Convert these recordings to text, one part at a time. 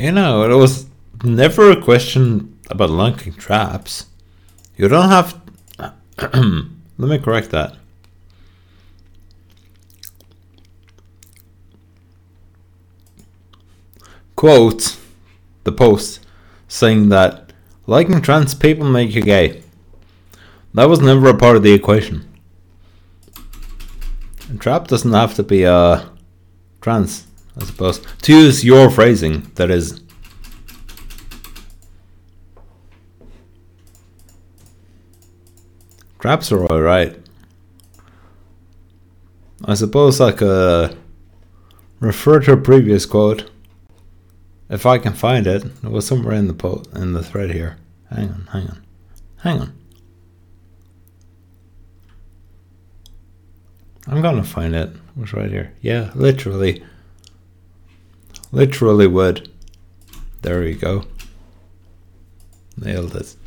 It was never a question about linking traps. You don't have... Let me correct that. Quote the post saying that liking trans people make you gay. That was never a part of the equation. A trap doesn't have to be trans, I suppose. To use your phrasing, that is. Traps are alright. I suppose I could refer to a previous quote. If I can find it. It was somewhere in the thread here. Hang on. I'm gonna find it. It was right here. Yeah, literally would. There we go. Nailed it.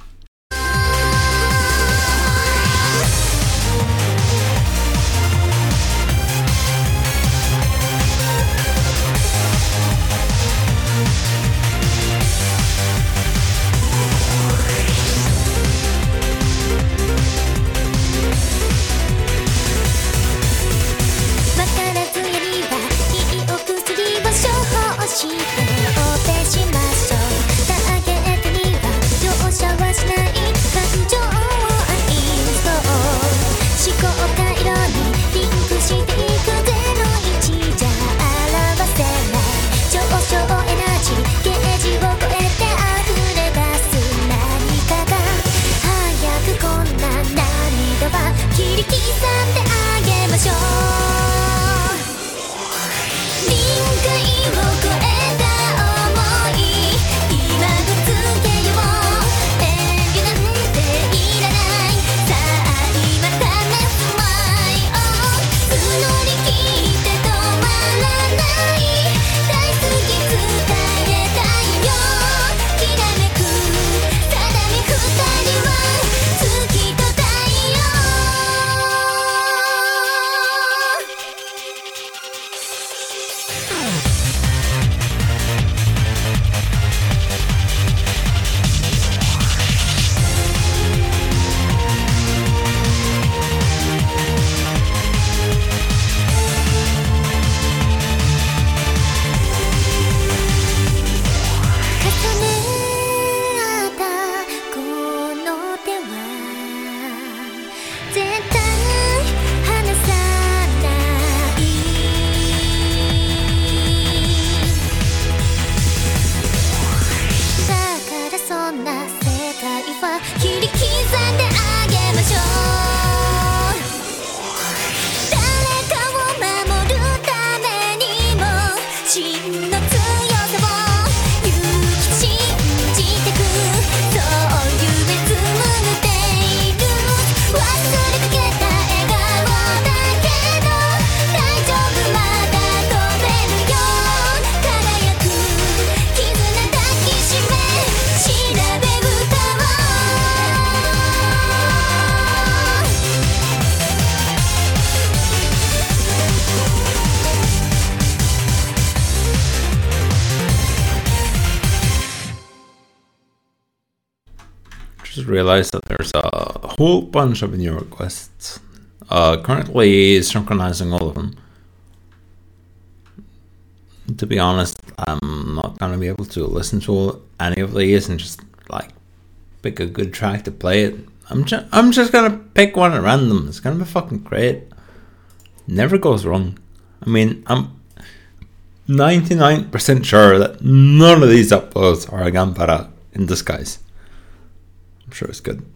Realize that there's a whole bunch of new requests. Currently synchronizing all of them. To be honest, I'm not gonna be able to listen to any of these and just like pick a good track to play it. I'm just gonna pick one at random. It's gonna be fucking great. Never goes wrong. I mean, I'm 99% sure that none of these uploads are a Gampara in disguise. I'm sure it's good.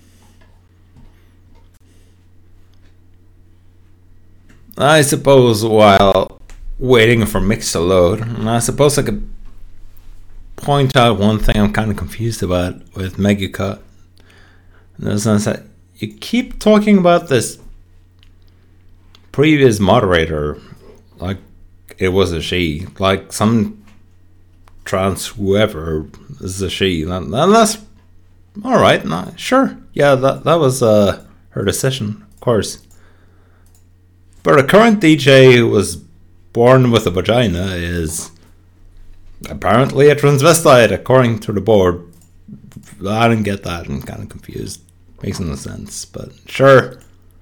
I suppose while waiting for Mix to load, I suppose I could point out one thing I'm kind of confused about with Meguka. In the sense that you keep talking about this previous moderator like it was a she, like some trans whoever is a she. And that's all right. No, sure, yeah, that was her decision, of course. But a current DJ who was born with a vagina is Apparently a transvestite, according to the board. I didn't get that. I'm kind of confused. Makes no sense, but sure.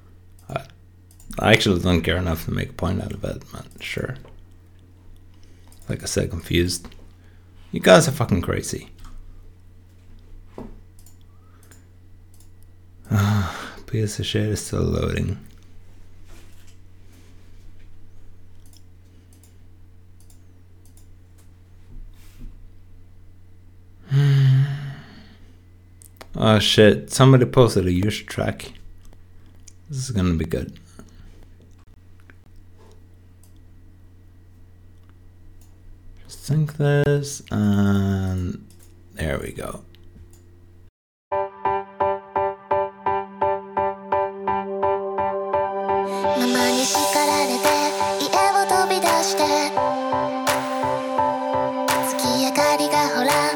I actually don't care enough to make a point out of it, but sure. Like I said, confused. You guys are fucking crazy. Piece of shit is still loading. Oh shit, somebody posted a user track. This is gonna be good. Just sync this, and there we go. ママに叱られて家を飛び出して月明かりがほら